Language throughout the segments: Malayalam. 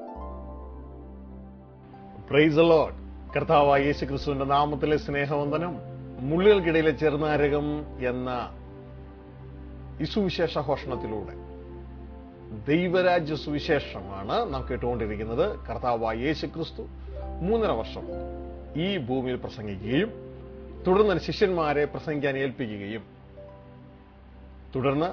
Price the Lord. കർത്താവായ യേശുക്രിസ്തുവിന്റെ നാമത്തിലെ സ്നേഹവന്ദനം. മുള്ളുകൾക്കിടയിലെ ചെറുനാരകം എന്ന ഈ സുവിശേഷ ഘോഷണത്തിലൂടെ ദൈവരാജ്യ സുവിശേഷമാണ് നാം കേട്ടുകൊണ്ടിരിക്കുന്നത്. കർത്താവായ യേശുക്രിസ്തു 3.5 വർഷം ഈ ഭൂമിയിൽ പ്രസംഗിക്കുകയും തുടർന്ന് ശിഷ്യന്മാരെ പ്രസംഗിക്കാൻ ഏൽപ്പിക്കുകയും തുടർന്ന്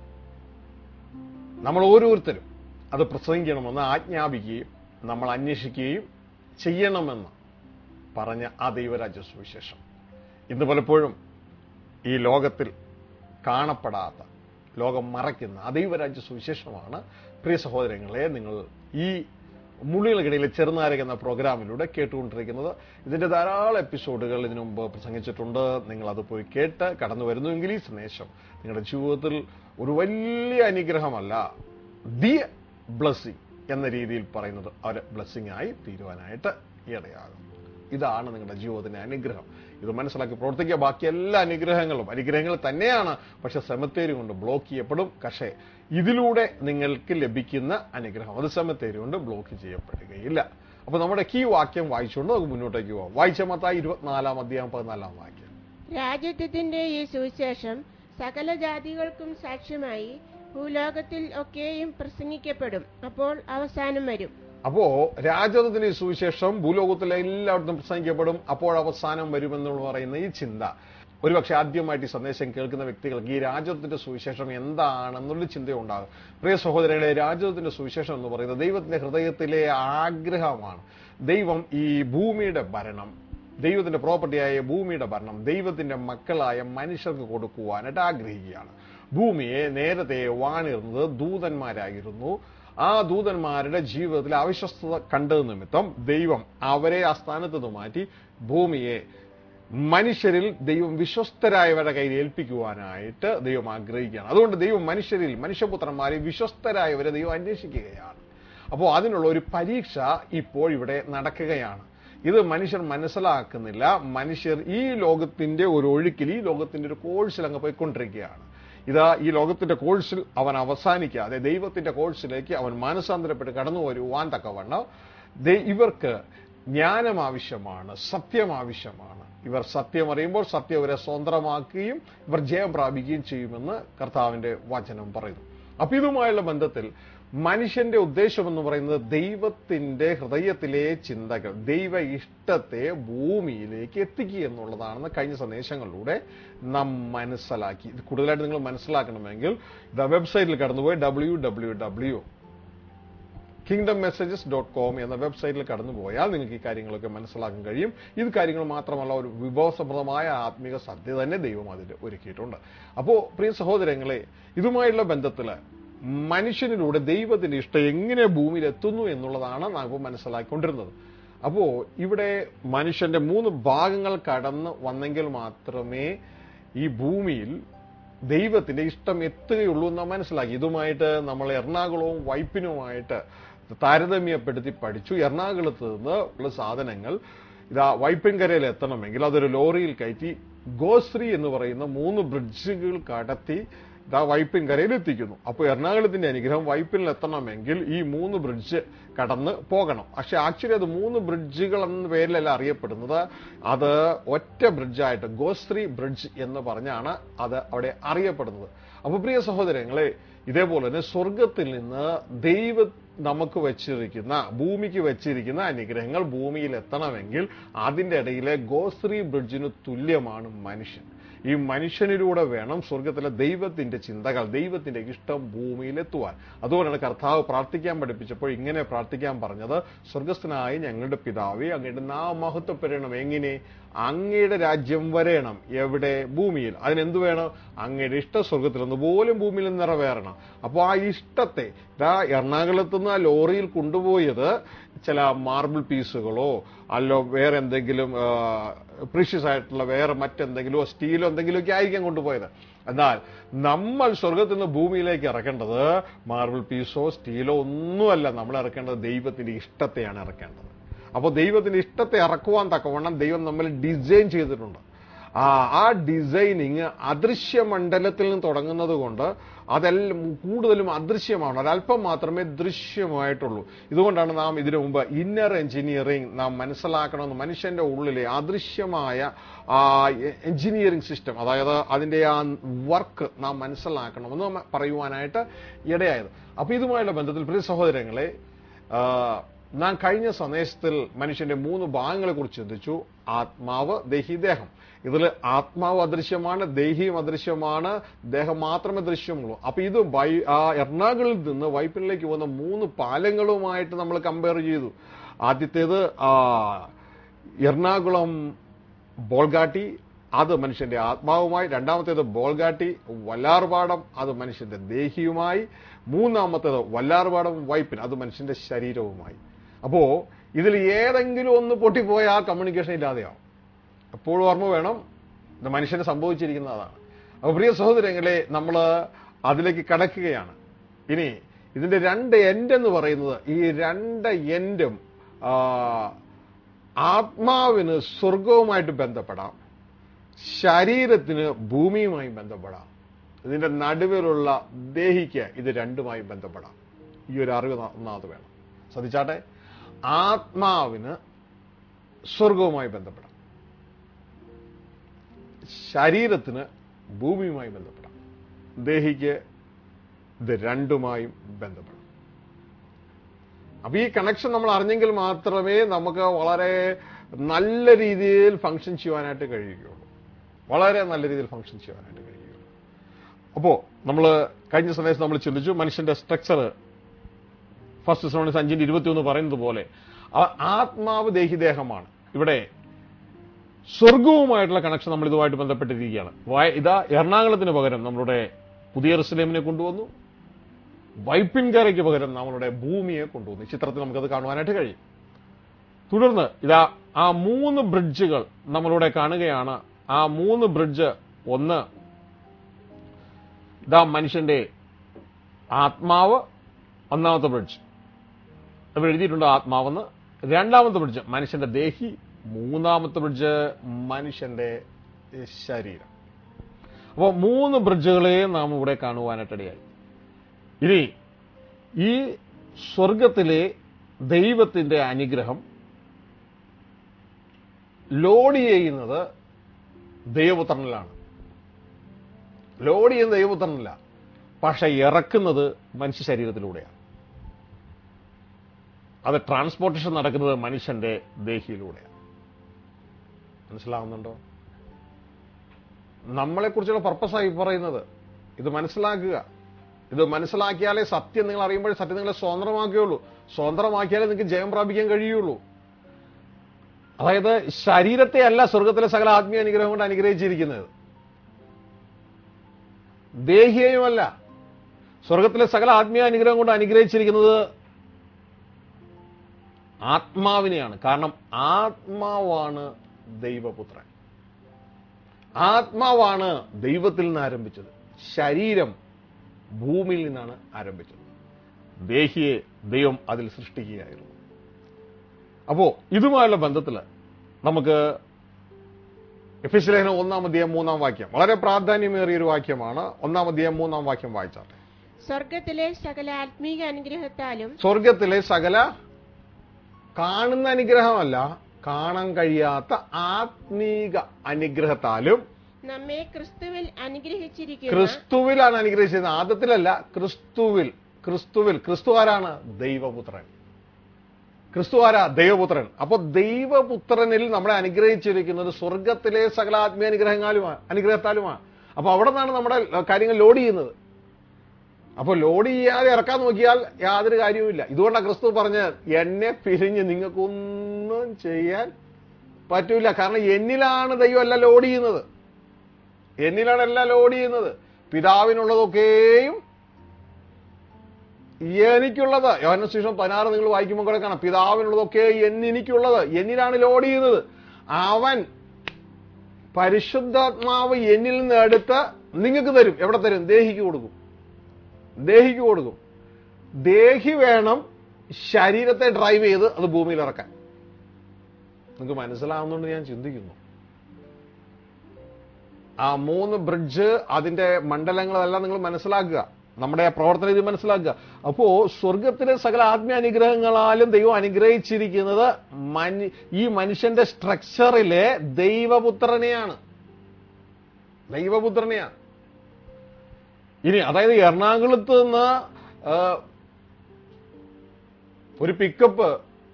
നമ്മൾ ഓരോരുത്തരും അത് പ്രസംഗിക്കണമെന്ന് ആജ്ഞാപിക്കുകയും നമ്മൾ അന്വേഷിക്കുകയും ചെയ്യണമെന്ന് പറഞ്ഞ ആ ദൈവരാജ്യ സുവിശേഷം ഇന്ന് പലപ്പോഴും ഈ ലോകത്തിൽ കാണപ്പെടാത്ത, ലോകം മറയ്ക്കുന്ന ആ ദൈവരാജ്യ സുവിശേഷമാണ് പ്രിയ സഹോദരങ്ങളെ നിങ്ങൾ ഈ മുള്ളുകൾക്കിടയിലെ ചെറുനാരകം എന്ന പ്രോഗ്രാമിലൂടെ കേട്ടുകൊണ്ടിരിക്കുന്നത്. ഇതിന്റെ ധാരാളം എപ്പിസോഡുകൾ ഇതിനു മുമ്പ് പ്രസംഗിച്ചിട്ടുണ്ട്. നിങ്ങൾ അത് പോയി കേട്ട് കടന്നു വരുന്നുവെങ്കിൽ ഈ സന്ദേശം നിങ്ങളുടെ ജീവിതത്തിൽ ഒരു വലിയ അനുഗ്രഹമല്ല, ദി ബ്ലെസ്സിങ് എന്ന രീതിയിൽ പറയുന്നത് ഒരു ബ്ലെസ്സിങ് ആയി തീരുവാനായിട്ട് ഇടയാകും. ഇതാണ് നിങ്ങളുടെ ജീവിതത്തിന്റെ അനുഗ്രഹം. ഇത് മനസ്സിലാക്കി പ്രവർത്തിക്കുക. ബാക്കി എല്ലാ അനുഗ്രഹങ്ങൾ തന്നെയാണ്, പക്ഷെ സെമിത്തേരി കൊണ്ട് ബ്ലോക്ക് ചെയ്യപ്പെടും. പക്ഷേ ഇതിലൂടെ നിങ്ങൾക്ക് ലഭിക്കുന്ന അനുഗ്രഹം അത് സെമിത്തേരി കൊണ്ട് ബ്ലോക്ക് ചെയ്യപ്പെടുകയില്ല. അപ്പൊ നമ്മുടെ ഈ വാക്യം വായിച്ചുകൊണ്ട് നമുക്ക് മുന്നോട്ടേക്ക് പോകാം. വായിച്ച മത്തായി 24-14 വാക്യം. രാജ്യത്വത്തിന്റെ ഈ സുവിശേഷം സകല ജാതികൾക്കും സാക്ഷ്യമായി ഭൂലോകത്തിൽ ഒക്കെയും പ്രസംഗിക്കപ്പെടും, അപ്പോൾ അവസാനം വരും. അപ്പോ രാജ്യത്വത്തിന്റെ ഈ സുവിശേഷം ഭൂലോകത്തിലെ എല്ലായിടത്തും പ്രസംഗിക്കപ്പെടും, അപ്പോൾ അവസാനം വരുമെന്നുള്ള പറയുന്ന ഈ ചിന്ത, ഒരുപക്ഷെ ആദ്യമായിട്ട് ഈ സന്ദേശം കേൾക്കുന്ന വ്യക്തികൾക്ക് ഈ രാജ്യത്വത്തിന്റെ സുവിശേഷം എന്താണെന്നുള്ള ചിന്തയുണ്ടാകും. പ്രിയ സഹോദരങ്ങളെ, രാജ്യത്വത്തിന്റെ സുവിശേഷം എന്ന് പറയുന്നത് ദൈവത്തിന്റെ ഹൃദയത്തിലെ ആഗ്രഹമാണ്. ദൈവം ഈ ഭൂമിയുടെ ഭരണം, ദൈവത്തിന്റെ പ്രോപ്പർട്ടിയായ ഭൂമിയുടെ ഭരണം ദൈവത്തിന്റെ മക്കളായ മനുഷ്യർക്ക് കൊടുക്കുവാനായിട്ട് ആഗ്രഹിക്കുകയാണ്. ഭൂമിയെ നേരത്തെ വാണിരുന്നത് ദൂതന്മാരായിരുന്നു. ആ ദൂതന്മാരുടെ ജീവിതത്തിലെ അവിശ്വസ്തത കണ്ടത് നിമിത്തം ദൈവം അവരെ ആ സ്ഥാനത്ത് നിന്ന് മാറ്റി ഭൂമിയെ മനുഷ്യരിൽ ദൈവം വിശ്വസ്തരായവരുടെ കയ്യിൽ ഏൽപ്പിക്കുവാനായിട്ട് ദൈവം ആഗ്രഹിക്കുകയാണ്. അതുകൊണ്ട് ദൈവം മനുഷ്യപുത്രന്മാരെ വിശ്വസ്തരായവരെ ദൈവം അന്വേഷിക്കുകയാണ്. അപ്പോൾ അതിനുള്ള ഒരു പരീക്ഷ ഇപ്പോൾ ഇവിടെ നടക്കുകയാണ്. ഇത് മനുഷ്യർ മനസ്സിലാക്കുന്നില്ല. മനുഷ്യർ ഈ ലോകത്തിന്റെ ഒരു ഒഴുക്കിൽ, ഈ ലോകത്തിന്റെ ഒരു കോഴ്സിൽ അങ്ങ് പോയിക്കൊണ്ടിരിക്കുകയാണ്. ഇതാ ഈ ലോകത്തിന്റെ കോഴ്സിൽ അവൻ അവസാനിക്കാതെ ദൈവത്തിന്റെ കോഴ്സിലേക്ക് അവൻ മാനസാന്തരപ്പെട്ട് കടന്നു വരുവാൻ തക്കവണ്ണം ഇവർക്ക് ജ്ഞാനം ആവശ്യമാണ്, സത്യം ആവശ്യമാണ്. ഇവർ സത്യം അറിയുമ്പോൾ സത്യം ഇവരെ സ്വതന്ത്രമാക്കുകയും ഇവർ ജയം പ്രാപിക്കുകയും ചെയ്യുമെന്ന് കർത്താവിന്റെ വചനം പറയുന്നു. അപ്പൊ ഇതുമായുള്ള ബന്ധത്തിൽ മനുഷ്യന്റെ ഉദ്ദേശം എന്ന് പറയുന്നത് ദൈവത്തിന്റെ ഹൃദയത്തിലെ ചിന്തകൾ, ദൈവ ഇഷ്ടത്തെ ഭൂമിയിലേക്ക് എത്തിക്കുക എന്നുള്ളതാണെന്ന് കഴിഞ്ഞ സന്ദേശങ്ങളിലൂടെ നാം മനസ്സിലാക്കി. ഇത് കൂടുതലായിട്ട് നിങ്ങൾ മനസ്സിലാക്കണമെങ്കിൽ വെബ്സൈറ്റിൽ കടന്നുപോയി www.kingdommessages.com എന്ന വെബ്സൈറ്റിൽ കടന്നുപോയാൽ നിങ്ങൾക്ക് ഈ കാര്യങ്ങളൊക്കെ മനസ്സിലാക്കാൻ കഴിയും. ഇത് കാര്യങ്ങൾ മാത്രമല്ല, ഒരു വിഭവസമൃദ്ധമായ ആത്മീക സദ്യ തന്നെ ദൈവം അതിൽ ഒരുക്കിയിട്ടുണ്ട്. അപ്പോ പ്രിയ സഹോദരങ്ങളെ, ഇതുമായുള്ള ബന്ധത്തില് മനുഷ്യനിലൂടെ ദൈവത്തിന്റെ ഇഷ്ടം എങ്ങനെ ഭൂമിയിൽ എത്തുന്നു എന്നുള്ളതാണ് നാം ഇപ്പോൾ മനസ്സിലാക്കിക്കൊണ്ടിരുന്നത്. അപ്പോ ഇവിടെ മനുഷ്യന്റെ 3 ഭാഗങ്ങൾ കടന്ന് വന്നെങ്കിൽ മാത്രമേ ഈ ഭൂമിയിൽ ദൈവത്തിന്റെ ഇഷ്ടം എത്തുകയുള്ളൂ എന്ന് മനസ്സിലാക്കി. ഇതുമായിട്ട് നമ്മൾ എറണാകുളവും വൈപ്പിനുമായിട്ട് താരതമ്യപ്പെടുത്തി പഠിച്ചു. എറണാകുളത്ത് നിന്ന് ഉള്ള സാധനങ്ങൾ ഇതാ വൈപ്പിൻകരയിൽ എത്തണമെങ്കിൽ അതൊരു ലോറിയിൽ കയറ്റി ഗോശ്രീ എന്ന് പറയുന്ന 3 ബ്രിഡ്ജുകൾ കടത്തി ഇതാ വൈപ്പിൻകരയിൽ എത്തിക്കുന്നു. അപ്പോൾ എറണാകുളത്തിന്റെ അനുഗ്രഹം വൈപ്പിനിൽ എത്തണമെങ്കിൽ ഈ 3 ബ്രിഡ്ജ് കടന്ന് പോകണം. പക്ഷെ ആക്ച്വലി അത് 3 ബ്രിഡ്ജുകൾ എന്ന പേരിലല്ല അറിയപ്പെടുന്നത്. അത് ഒറ്റ ബ്രിഡ്ജായിട്ട് ഗോശ്രീ ബ്രിഡ്ജ് എന്ന് പറഞ്ഞാണ് അത് അവിടെ അറിയപ്പെടുന്നത്. അപ്പൊ പ്രിയ സഹോദരങ്ങളെ, ഇതേപോലെ തന്നെ സ്വർഗത്തിൽ നിന്ന് ദൈവം നമുക്ക് വെച്ചിരിക്കുന്ന, ഭൂമിക്ക് വെച്ചിരിക്കുന്ന അനുഗ്രഹങ്ങൾ ഭൂമിയിൽ എത്തണമെങ്കിൽ അതിന്റെ ഇടയിലെ ഗോശ്രീ ബ്രിഡ്ജിന് തുല്യമാണ് മനുഷ്യൻ. ഈ മനുഷ്യനിലൂടെ വേണം സ്വർഗത്തിലെ ദൈവത്തിന്റെ ചിന്തകൾ, ദൈവത്തിന്റെ ഇഷ്ടം ഭൂമിയിലെത്തുവാൻ. അതുകൊണ്ടാണ് കർത്താവ് പ്രാർത്ഥിക്കാൻ പഠിപ്പിച്ചപ്പോൾ ഇങ്ങനെ പ്രാർത്ഥിക്കാൻ പറഞ്ഞത്: സ്വർഗസ്ഥനായ ഞങ്ങളുടെ പിതാവേ, അങ്ങയുടെ നാമം മഹത്വപ്പെടണം. എങ്ങനെ? അങ്ങയുടെ രാജ്യം വരേണം. എവിടെ? ഭൂമിയിൽ. അതിനെന്ത് വേണം? അങ്ങയുടെ ഇഷ്ടം സ്വർഗത്തിലൊന്ന് പോലും ഭൂമിയിൽ നിറവേറണം. അപ്പോൾ ആ ഇഷ്ടത്തെ എറണാകുളത്ത് നിന്ന് ആ ലോറിയിൽ കൊണ്ടുപോയത് ചില മാർബിൾ പീസുകളോ അല്ലോ വേറെ എന്തെങ്കിലും പ്രീഷ്യസ് ആയിട്ടുള്ള വേറെ മറ്റെന്തെങ്കിലോ സ്റ്റീലോ എന്തെങ്കിലുമൊക്കെ ആയിരിക്കാം കൊണ്ടുപോയത്. എന്നാൽ നമ്മൾ സ്വർഗത്തിൽ നിന്ന് ഭൂമിയിലേക്ക് ഇറക്കേണ്ടത് മാർബിൾ പീസോ സ്റ്റീലോ ഒന്നുമല്ല. നമ്മൾ ഇറക്കേണ്ടത് ദൈവത്തിന്റെ ഇഷ്ടത്തെയാണ് ഇറക്കേണ്ടത്. അപ്പോൾ ദൈവത്തിന്റെ ഇഷ്ടത്തെ ഇറക്കുവാൻ തക്കവണ്ണം ദൈവം നമ്മൾ ഡിസൈൻ ചെയ്തിട്ടുണ്ട്. ആ ഡിസൈനിങ് അദൃശ്യമണ്ഡലത്തിൽ നിന്ന് തുടങ്ങുന്നത് കൊണ്ട് അതെല്ലാം കൂടുതലും അദൃശ്യമാണ്, ഒരല്പം മാത്രമേ ദൃശ്യമായിട്ടുള്ളൂ. ഇതുകൊണ്ടാണ് നാം ഇതിനു മുമ്പ് ഇന്നർ എഞ്ചിനീയറിംഗ് നാം മനസ്സിലാക്കണമെന്ന്, മനുഷ്യന്റെ ഉള്ളിലെ അദൃശ്യമായ എഞ്ചിനീയറിംഗ് സിസ്റ്റം, അതായത് അതിന്റെ ആ വർക്ക് നാം മനസ്സിലാക്കണമെന്ന് പറയുവാനായിട്ട് ഇടയായത്. അപ്പൊ ഇതുമായുള്ള ബന്ധത്തിൽ പ്രിയ സഹോദരങ്ങളെ, നാം കഴിഞ്ഞ സന്ദേശത്തിൽ മനുഷ്യന്റെ 3 ഭാഗങ്ങളെ കുറിച്ച് ചിന്തിച്ചു. ആത്മാവ്, ദേഹി, ദേഹം. ഇതിൽ ആത്മാവ് അദൃശ്യമാണ്, ദേഹിയും അദൃശ്യമാണ്, ദേഹം മാത്രമേ ദൃശ്യമുള്ളൂ. അപ്പൊ ഇത് എറണാകുളത്തിൽ നിന്ന് വൈപ്പിനിലേക്ക് പോകുന്ന 3 പാലങ്ങളുമായിട്ട് നമ്മൾ കമ്പയർ ചെയ്തു. ആദ്യത്തേത് എറണാകുളം ബോൾഗാട്ടി, അത് മനുഷ്യന്റെ ആത്മാവുമായി. രണ്ടാമത്തേത് ബോൾഗാട്ടി വല്ലാർപാടം, അത് മനുഷ്യന്റെ ദേഹിയുമായി. മൂന്നാമത്തേത് വല്ലാർപാടം വൈപ്പിൻ, അത് മനുഷ്യന്റെ ശരീരവുമായി. അപ്പോ ഇതിൽ ഏതെങ്കിലും ഒന്ന് പൊട്ടിപ്പോയാൽ കമ്മ്യൂണിക്കേഷൻ ഇല്ലാതെയാവും. എപ്പോഴും ഓർമ്മ വേണം, ഇത് മനുഷ്യന് സംഭവിച്ചിരിക്കുന്നതാണ്. അപ്പൊ പ്രിയ സഹോദരങ്ങളെ, നമ്മൾ അതിലേക്ക് കടക്കുകയാണ്. ഇനി ഇതിന്റെ 2 എൻഡ് എന്ന് പറയുന്നത്, ഈ 2 എൻഡും ആത്മാവിന് സ്വർഗവുമായിട്ട് ബന്ധപ്പെടാം, ശരീരത്തിന് ഭൂമിയുമായി ബന്ധപ്പെടാം, ഇതിന്റെ നടുവിലുള്ള ദേഹിക്ക് ഇത് രണ്ടുമായി ബന്ധപ്പെടാം. ഈ ഒരു അറിവ് ഒന്നാമത് വേണം. ശ്രദ്ധിച്ചാട്ടെ, ആത്മാവിന് സ്വർഗവുമായി ബന്ധപ്പെടാം, ശരീരത്തിന് ഭൂമിയുമായി ബന്ധപ്പെടാം, ദേഹിക്ക് ഇത് രണ്ടുമായും ബന്ധപ്പെടാം. അപ്പൊ ഈ കണക്ഷൻ നമ്മൾ അറിഞ്ഞെങ്കിൽ മാത്രമേ നമുക്ക് വളരെ നല്ല രീതിയിൽ ഫംഗ്ഷൻ ചെയ്യുവാനായിട്ട് കഴിയുകയുള്ളൂ, വളരെ നല്ല രീതിയിൽ ഫംഗ്ഷൻ ചെയ്യാനായിട്ട് കഴിയുകയുള്ളൂ. അപ്പോ നമ്മൾ കഴിഞ്ഞ സമയത്ത് നമ്മൾ ചിന്തിച്ചു, മനുഷ്യന്റെ സ്ട്രക്ചർ 1 Thessalonians 5:21 പറയുന്നത് പോലെ ആത്മാവ് ദേഹിദേഹമാണ്. ഇവിടെ സ്വർഗവുമായിട്ടുള്ള കണക്ഷൻ നമ്മൾ ഇതുമായിട്ട് ബന്ധപ്പെട്ടിരിക്കുകയാണ്. ഇതാ എറണാകുളത്തിന് പകരം നമ്മളുടെ പുതിയ യെരൂശലേമിനെ കൊണ്ടുവന്നു, വൈപ്പിൻകരയ്ക്ക് പകരം നമ്മളുടെ ഭൂമിയെ കൊണ്ടുവന്നു. ഈ ചിത്രത്തിൽ നമുക്കത് കാണുവാനായിട്ട് കഴിയും. തുടർന്ന് ഇതാ ആ 3 ബ്രിഡ്ജുകൾ നമ്മളിവിടെ കാണുകയാണ്. ആ 3 ബ്രിഡ്ജ്, ഒന്ന് ഇതാ മനുഷ്യന്റെ ആത്മാവ്, ഒന്നാമത്തെ ബ്രിഡ്ജ് ഇവിടെ എഴുതിയിട്ടുണ്ട് ആത്മാവെന്ന്. രണ്ടാമത്തെ ബ്രിഡ്ജ് മനുഷ്യന്റെ ദേഹി, മൂന്നാമത്തെ ബ്രിഡ്ജ് മനുഷ്യന്റെ ശരീരം. അപ്പോൾ 3 ബ്രിഡ്ജുകളെ നാം ഇവിടെ കാണുവാനായിട്ടിടയായി. ഇനി ഈ സ്വർഗത്തിലെ ദൈവത്തിന്റെ അനുഗ്രഹം ലോഡ് ചെയ്യുന്നത് ദൈവപുത്രനിലാണ്. ലോഡ് ചെയ്യുന്ന ദൈവപുത്രനില്ല, പക്ഷെ ഇറക്കുന്നത് മനുഷ്യ ശരീരത്തിലൂടെയാണ്. അത് ട്രാൻസ്പോർട്ടേഷൻ നടക്കുന്നത് മനുഷ്യന്റെ ദേഹിയിലൂടെയാണ്. മനസ്സിലാവുന്നുണ്ടോ? നമ്മളെക്കുറിച്ചുള്ള പർപ്പസായി പറയുന്നത് ഇത് മനസ്സിലാക്കുക. ഇത് മനസ്സിലാക്കിയാലേ സത്യം നിങ്ങൾ അറിയുമ്പോഴേ സത്യം നിങ്ങളെ സ്വതന്ത്രമാക്കുകയുള്ളൂ. സ്വതന്ത്രമാക്കിയാലേ നിങ്ങൾക്ക് ജയം പ്രാപിക്കാൻ കഴിയുള്ളൂ. അതായത് ശരീരത്തെ അല്ല സ്വർഗത്തിലെ സകല ആത്മീയ അനുഗ്രഹം കൊണ്ട് അനുഗ്രഹിച്ചിരിക്കുന്നത്, ദേഹിയെയുമല്ല. സ്വർഗത്തിലെ സകല ആത്മീയ അനുഗ്രഹം കൊണ്ട് അനുഗ്രഹിച്ചിരിക്കുന്നത് ആത്മാവിനെയാണ്. കാരണം ആത്മാവാണ് ദൈവപുത്രൻ, ആത്മാവാണ് ദൈവത്തിൽ നിന്ന് ആരംഭിച്ചത്, ശരീരം ഭൂമിയിൽ നിന്നാണ് ആരംഭിച്ചത്, ദേഹിയെ ദൈവം അതിൽ സൃഷ്ടിക്കുകയായിരുന്നു. അപ്പോ ഇതുമായുള്ള ബന്ധത്തിൽ നമുക്ക് എഫെസ്യലേഖനം 1:3 വളരെ പ്രാധാന്യമേറിയൊരു വാക്യമാണ്. 1:3 വായിച്ചാട്ടെ. സ്വർഗത്തിലെ സകല ആത്മീക അനുഗ്രഹത്താലും, സ്വർഗത്തിലെ സകല കാണുന്ന അനുഗ്രഹമല്ല, കാണാൻ കഴിയാത്ത ആത്മീക അനുഗ്രഹത്താലും നമ്മെ ക്രിസ്തുവിൽ അനുഗ്രഹിച്ചിരിക്കുന്നു. ക്രിസ്തുവിലാണ് അനുഗ്രഹിച്ചിരുന്നത്, ആദത്തിലല്ല, ക്രിസ്തുവിൽ. ക്രിസ്തു ആരാണ്? ദൈവപുത്രൻ. ക്രിസ്തു ആരാ? ദൈവപുത്രൻ. അപ്പൊ ദൈവപുത്രനിൽ നമ്മളെ അനുഗ്രഹിച്ചിരിക്കുന്നത് സ്വർഗത്തിലെ സകല ആത്മീയ അനുഗ്രഹത്താലുമാണ്. അപ്പൊ അവിടെ നിന്നാണ് നമ്മുടെ കാര്യങ്ങൾ ലോഡ് ചെയ്യുന്നത്. അപ്പൊ ലോഡ് ചെയ്യാതെ ഇറക്കാൻ നോക്കിയാൽ യാതൊരു കാര്യവുമില്ല. ഇതുകൊണ്ടാണ് ക്രിസ്തു പറഞ്ഞ്, എന്നെ പിരിഞ്ഞ് നിങ്ങൾക്കൊന്നും ചെയ്യാൻ പറ്റൂല. കാരണം എന്നിലാണ് ദൈവം എല്ലാം ലോഡ് ചെയ്യുന്നത്, എന്നിലാണ് എല്ലാം ലോഡ് ചെയ്യുന്നത്. പിതാവിനുള്ളതൊക്കെയും എനിക്കുള്ളത്. യോഹന്നാൻ സുവിശേഷം 16 നിങ്ങൾ വായിക്കുമ്പോൾ കൂടെ കാണാം, പിതാവിനുള്ളതൊക്കെ എനിക്കുള്ളത്, എന്നിലാണ് ലോഡ് ചെയ്യുന്നത്. അവൻ പരിശുദ്ധാത്മാവ് എന്നിൽ നിന്ന് എടുത്ത് നിങ്ങൾക്ക് തരും. എവിടെ തരും? ദേഹിക്ക് കൊടുക്കും. ദേഹിക്ക് കൊടുക്കും. ദേഹി വേണം ശരീരത്തെ ഡ്രൈവ് ചെയ്ത് അത് ഭൂമിയിൽ ഇറക്കാൻ. നിങ്ങൾക്ക് മനസ്സിലാവുന്നുണ്ട് ഞാൻ ചിന്തിക്കുന്നു. ആ 3 ബ്രിഡ്ജ്, അതിന്റെ മണ്ഡലങ്ങളെല്ലാം നിങ്ങൾ മനസ്സിലാക്കുക. നമ്മുടെ പ്രവർത്തന രീതി മനസ്സിലാക്കുക. അപ്പോ സ്വർഗത്തിലെ സകല ആത്മീയ അനുഗ്രഹങ്ങളാലും ദൈവം അനുഗ്രഹിച്ചിരിക്കുന്നത് ഈ മനുഷ്യന്റെ സ്ട്രക്ചറിലെ ദൈവപുത്രനെയാണ്. ഇനി അതായത് എറണാകുളത്ത് നിന്ന് ഒരു പിക്കപ്പ്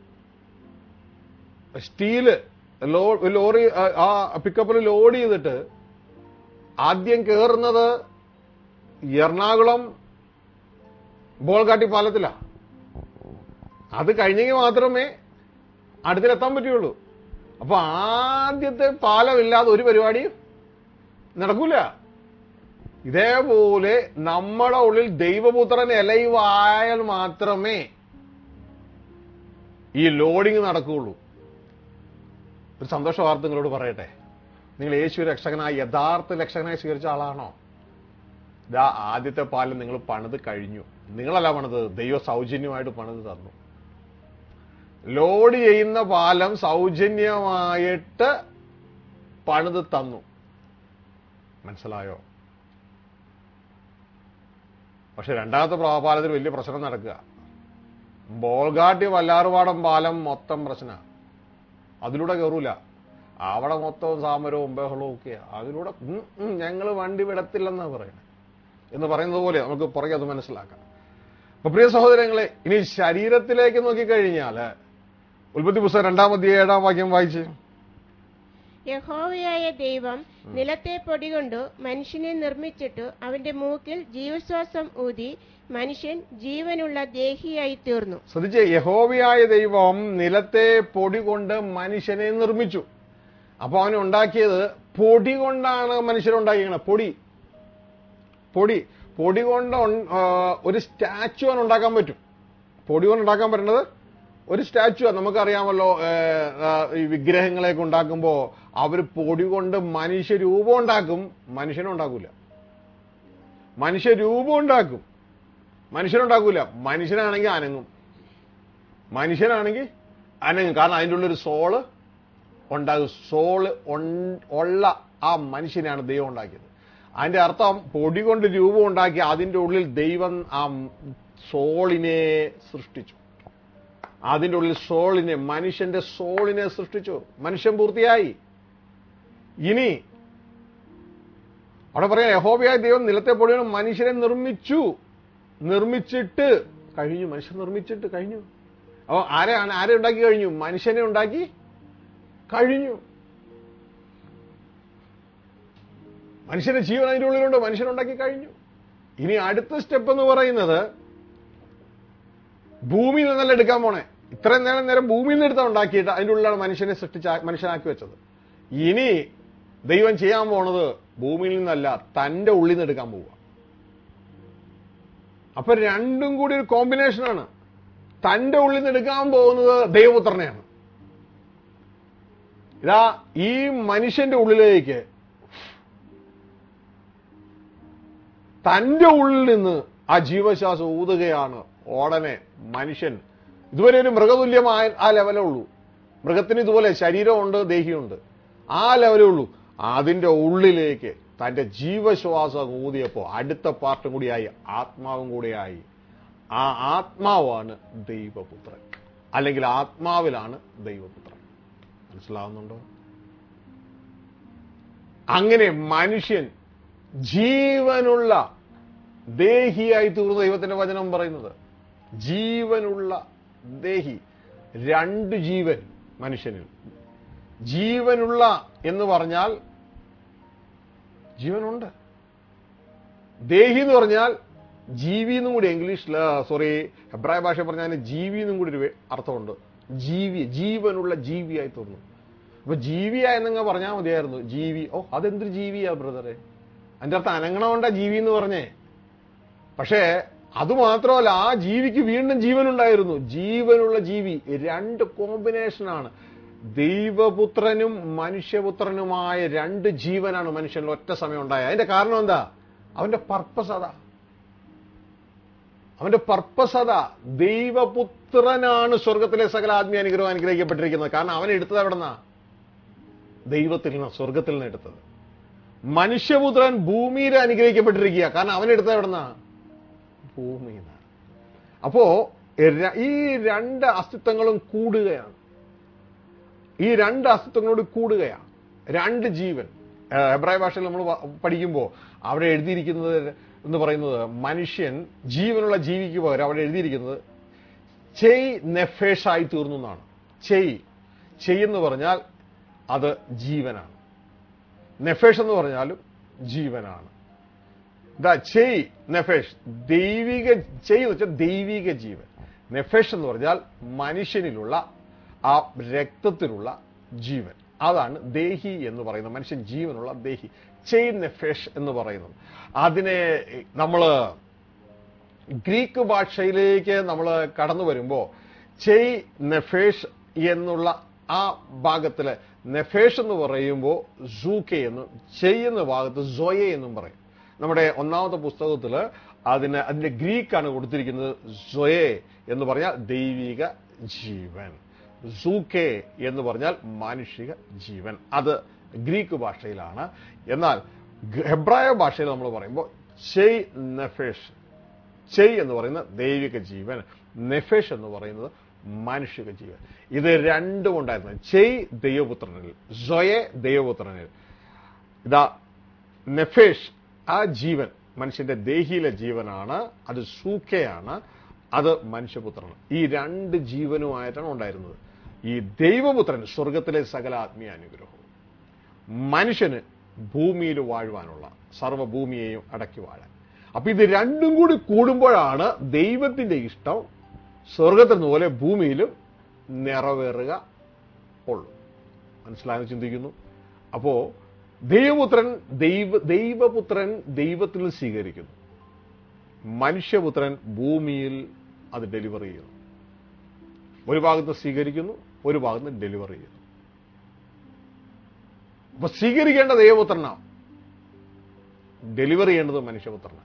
സ്റ്റീല് ലോറി ആ പിക്കപ്പിൽ ലോഡ് ചെയ്തിട്ട് ആദ്യം കയറുന്നത് എറണാകുളം ബോൾഗാട്ടി പാലത്തിലാണ്. അത് കഴിഞ്ഞെങ്കിൽ മാത്രമേ അടുത്തിലെത്താൻ പറ്റുള്ളൂ. അപ്പൊ ആദ്യത്തെ പാലമില്ലാതെ ഒരു പരിപാടിയും നടക്കൂല. ഇതേപോലെ നമ്മുടെ ഉള്ളിൽ ദൈവപുത്രൻ എലൈവായാൽ മാത്രമേ ഈ ലോഡിങ് നടക്കുകയുള്ളൂ. ഒരു സന്തോഷ വാർത്ത നിങ്ങളോട് പറയട്ടെ. നിങ്ങൾ യേശു രക്ഷകനായി, യഥാർത്ഥ രക്ഷകനായി സ്വീകരിച്ച ആളാണോ? ഇതാ ആദ്യത്തെ പാലം നിങ്ങൾ പണിത് കഴിഞ്ഞു. നിങ്ങളല്ല പണിത്, ദൈവ സൗജന്യമായിട്ട് പണിത് തന്നു. ലോഡ് ചെയ്യുന്ന പാലം സൗജന്യമായിട്ട് പണിത് തന്നു. മനസ്സിലായോ? പക്ഷെ രണ്ടാമത്തെ പാലത്തിൽ വലിയ പ്രശ്നം നടക്കുക. ബോൾഗാട്ടി വല്ലാറുപാടം പാലം മൊത്തം പ്രശ്നമാണ്. അതിലൂടെ കയറൂല. അവിടെ മൊത്തം സാമരവും ബഹളവും ഒക്കെയാ. അതിലൂടെ ഞങ്ങൾ വണ്ടി വിടത്തില്ലെന്നാ പറയുന്നത് എന്ന് പറയുന്നത് പോലെ നമുക്ക് പുറകെ അത് മനസ്സിലാക്കാം. അപ്പൊ പ്രിയ സഹോദരങ്ങളെ, ഇനി ശരീരത്തിലേക്ക് നോക്കിക്കഴിഞ്ഞാല് ഉൽപ്പത്തി പുസ്തകം 2-ാം അധ്യായം 7-ാം വാക്യം വായിച്ച്. യഹോവയായ ദൈവം നിലത്തെ പൊടികൊണ്ടു മനുഷ്യനെ നിർമ്മിച്ചിട്ടു അവന്റെ മൂക്കിൽ ജീവശ്വാസം ഊതി മനുഷ്യൻ ജീവനുള്ള ദേഹിയായി തീർന്നു. ശ്രദ്ധിച്ചേ, യഹോവയായ ദൈവം നിലത്തെ പൊടി കൊണ്ട് മനുഷ്യനെ നിർമ്മിച്ചു. അപ്പൊ അവനെ ഉണ്ടാക്കിയത് പൊടി കൊണ്ടാണ്. മനുഷ്യനുണ്ടാക്കിയത് പൊടി കൊണ്ട് ഒരു സ്റ്റാച്ചു അവൻ ഉണ്ടാക്കാൻ പറ്റും. പൊടി കൊണ്ട് ഉണ്ടാക്കാൻ പറ്റുന്നത് ഒരു സ്റ്റാച്ചു. നമുക്കറിയാമല്ലോ, ഈ വിഗ്രഹങ്ങളെയൊക്കെ ഉണ്ടാക്കുമ്പോ അവർ പൊടി കൊണ്ട് മനുഷ്യരൂപം ഉണ്ടാക്കും, മനുഷ്യനെ ഉണ്ടാക്കൂല. മനുഷ്യരൂപം ഉണ്ടാക്കും, മനുഷ്യനുണ്ടാക്കൂല. മനുഷ്യനാണെങ്കിൽ അനങ്ങും. കാരണം അതിൻ്റെ ഉള്ളൊരു സോള് ഉണ്ടാകും. സോള് ഉള്ള ആ മനുഷ്യനാണ് ദൈവം ഉണ്ടാക്കിയത്. അതിന്റെ അർത്ഥം പൊടി കൊണ്ട് രൂപം ഉണ്ടാക്കി അതിന്റെ ഉള്ളിൽ ദൈവം ആ സോളിനെ സൃഷ്ടിച്ചു. അതിന്റെ ഉള്ളിൽ സോളിനെ, മനുഷ്യന്റെ സോളിനെ സൃഷ്ടിച്ചു. മനുഷ്യൻ പൂർത്തിയായി. ഇനി അവിടെ പറയാം, യഹോവയായ ദൈവം നിലത്തെ പൊടിയും മനുഷ്യനെ നിർമ്മിച്ചിട്ട് കഴിഞ്ഞു. മനുഷ്യൻ നിർമ്മിച്ചിട്ട് കഴിഞ്ഞു. അപ്പൊ ആരെ ഉണ്ടാക്കി കഴിഞ്ഞു? മനുഷ്യനെ ഉണ്ടാക്കി കഴിഞ്ഞു. മനുഷ്യന്റെ ജീവൻ അതിന്റെ ഉള്ളിലുണ്ട്, മനുഷ്യനുണ്ടാക്കി കഴിഞ്ഞു. ഇനി അടുത്ത സ്റ്റെപ്പ് എന്ന് പറയുന്നത് ഭൂമിയിൽ നിന്നല്ല എടുക്കാൻ പോണേ. ഇത്രയും നേരം ഭൂമിയിൽ നിന്ന് എടുത്താൽ ഉണ്ടാക്കിയിട്ട് അതിന്റെ ഉള്ളിലാണ് മനുഷ്യനാക്കി വെച്ചത്. ഇനി ദൈവം ചെയ്യാൻ പോണത് ഭൂമിയിൽ നിന്നല്ല, തന്റെ ഉള്ളിൽ നിന്ന് എടുക്കാൻ പോവുക. അപ്പൊ രണ്ടും കൂടി ഒരു കോമ്പിനേഷനാണ്. തന്റെ ഉള്ളിൽ നിന്ന് എടുക്കാൻ പോകുന്നത് ദൈവപുത്രനെയാണ്. ഇതാ ഈ മനുഷ്യന്റെ ഉള്ളിലേക്ക് തന്റെ ഉള്ളിൽ നിന്ന് ആ ജീവശ്വാസം ഊതുകയാണ്. ഉടനെ മനുഷ്യൻ ഇതുവരെ ഒരു മൃഗതുല്യമായ ആ ലെവലേ ഉള്ളൂ. മൃഗത്തിന് ഇതുപോലെ ശരീരമുണ്ട്, ദേഹിയുണ്ട്, ആ ലെവലേ ഉള്ളൂ. അതിന്റെ ഉള്ളിലേക്ക് തന്റെ ജീവശ്വാസം ഊതിയപ്പോ അടുത്ത പാർട്ടും കൂടിയായി, ആത്മാവും കൂടിയായി. ആ ആത്മാവാണ് ദൈവപുത്രൻ, അല്ലെങ്കിൽ ആത്മാവിലാണ് ദൈവപുത്രൻ. മനസ്സിലാവുന്നുണ്ടോ? അങ്ങനെ മനുഷ്യൻ ജീവനുള്ള ദേഹിയായി തീർന്നു. ദൈവത്തിന്റെ വചനം പറയുന്നത് ജീവനുള്ള ദേഹി. 2 ജീവൻ മനുഷ്യനിൽ. ജീവനുള്ള എന്ന് പറഞ്ഞാൽ ജീവനുണ്ട്. ദേഹി എന്ന് പറഞ്ഞാൽ ജീവി എന്നും കൂടി, ഹെബ്രായ ഭാഷ പറഞ്ഞാൽ ജീവി എന്നും കൂടി ഒരു അർത്ഥമുണ്ട്. ജീവനുള്ള ജീവിയായി തീർന്നു. അപ്പൊ ജീവിയാ എന്നങ്ങ് പറഞ്ഞാൽ മതിയായിരുന്നു. ജീവി, അതെന്തൊരു ജീവിയാ ബ്രദറെ? അതിന്റെ അർത്ഥം അനങ്ങണമുണ്ടാ ജീവി എന്ന് പറഞ്ഞേ. പക്ഷേ അതുമാത്രമല്ല, ആ ജീവിക്ക് വീണ്ടും ജീവനുണ്ടായിരുന്നു. ജീവനുള്ള ജീവി. 2 കോമ്പിനേഷനാണ്. ദൈവപുത്രനും മനുഷ്യപുത്രനുമായ 2 ജീവനാണ് മനുഷ്യനിൽ ഒറ്റ സമയം ഉണ്ടായത്. അതിന്റെ കാരണം എന്താ? അവന്റെ പർപ്പസ് അതാ. ദൈവപുത്രനാണ് സ്വർഗത്തിലെ സകല ആത്മീയ അനുഗ്രഹം അനുഗ്രഹിക്കപ്പെട്ടിരിക്കുന്നത്. കാരണം അവൻ എടുത്തത് എവിടെന്നാ? ദൈവത്തിൽ നിന്ന്, സ്വർഗത്തിൽ നിന്ന് എടുത്തത്. മനുഷ്യപുത്രൻ ഭൂമിയിൽ അനുഗ്രഹിക്കപ്പെട്ടിരിക്കുക. കാരണം അവനെടുത്ത എവിടെന്നാ? ഭൂമിയിൽ നിന്നാണ്. അപ്പോ ഈ രണ്ട് അസ്തിത്വങ്ങളും കൂടുകയാണ്. ഈ രണ്ട് അസ്തിത്വങ്ങളോട് കൂടുകയാണ്. രണ്ട് ജീവൻ. എബ്രായ ഭാഷയിൽ നമ്മൾ പഠിക്കുമ്പോൾ അവിടെ എഴുതിയിരിക്കുന്നത് എന്ന് പറയുന്നത് മനുഷ്യൻ ജീവനുള്ള ജീവിക്ക് പകരം അവിടെ എഴുതിയിരിക്കുന്നത് ചെയ് നെഫേഷായി തീർന്നു എന്നാണ്. ചെയ് എന്ന് പറഞ്ഞാൽ അത് ജീവനാണ്. നെഫേഷ് എന്ന് പറഞ്ഞാലും ജീവനാണ്. ചെയ് നെഫേഷ് ദൈവിക ചെയ് എന്ന് വെച്ചാൽ ദൈവിക ജീവൻ. നെഫേഷ് എന്ന് പറഞ്ഞാൽ മനുഷ്യനിലുള്ള ആ രക്തത്തിലുള്ള ജീവൻ. അതാണ് ദേഹി എന്ന് പറയുന്നത്. മനുഷ്യൻ ജീവനുള്ള ദേഹി. ചെയ് നെഫേഷ് എന്ന് പറയുന്നത്. അതിനെ നമ്മൾ ഗ്രീക്ക് ഭാഷയിലേക്ക് നമ്മൾ കടന്നു വരുമ്പോൾ ചെയ് നെഫേഷ് എന്നുള്ള ആ ഭാഗത്തില് നെഫേഷ് എന്ന് പറയുമ്പോൾ സൂക്കെ എന്നും ചെയ്യുന്ന ഭാഗത്ത് സോയെ എന്നും പറയും. നമ്മുടെ ഒന്നാമത്തെ പുസ്തകത്തില് അതിന്റെ ഗ്രീക്കാണ് കൊടുത്തിരിക്കുന്നത്. സോയെ എന്ന് പറഞ്ഞാൽ ദൈവിക ജീവൻ, സൂക്കെ എന്ന് പറഞ്ഞാൽ മാനുഷിക ജീവൻ. അത് ഗ്രീക്ക് ഭാഷയിലാണ്. എന്നാൽ ഹെബ്രായ ഭാഷയിൽ നമ്മൾ പറയുമ്പോൾ ചെയ് നെഫേഷ്, ചെയ് എന്ന് പറയുന്നത് ദൈവിക ജീവൻ, നെഫേഷ് എന്ന് പറയുന്നത് മാനുഷിക ജീവൻ. ഇത് രണ്ടും ഉണ്ടായിരുന്നു. ചെയ് ദൈവപുത്രനിൽ, സൊയെ ദൈവപുത്രനിൽ. ഇതാ നെഫേഷ് ആ ജീവൻ മനുഷ്യന്റെ ദേഹിയിലെ ജീവനാണ്. അത് സൂക്കയാണ്, അത് മനുഷ്യപുത്രനാണ്. ഈ രണ്ട് ജീവനുമായിട്ടാണ് ഉണ്ടായിരുന്നത്. ഈ ദൈവപുത്രൻ സ്വർഗത്തിലെ സകല ആത്മീയ അനുഗ്രഹവും, മനുഷ്യന് ഭൂമിയിൽ വാഴുവാനുള്ള സർവ്വഭൂമിയെയും അടക്കി വാഴാൻ. അപ്പൊ ഇത് രണ്ടും കൂടി കൂടുമ്പോഴാണ് ദൈവത്തിന്റെ ഇഷ്ടം സ്വർഗത്തിൽ പോലെ ഭൂമിയിലും നിറവേറുക ഉള്ളൂ. മനസ്സിലായെന്ന് ചിന്തിക്കുന്നു. അപ്പോ ദൈവപുത്രൻ ദൈവത്തിൽ സ്വീകരിക്കുന്നു, മനുഷ്യപുത്രൻ ഭൂമിയിൽ അത് ഡെലിവർ ചെയ്യുന്നു. ഒരു ഭാഗത്ത് സ്വീകരിക്കുന്നു, ഒരു ഭാഗത്ത് ഡെലിവർ ചെയ്യുന്നു. അപ്പൊ സ്വീകരിക്കേണ്ട ദൈവപുത്രനാണ്, ഡെലിവർ ചെയ്യേണ്ടത് മനുഷ്യപുത്രനാണ്.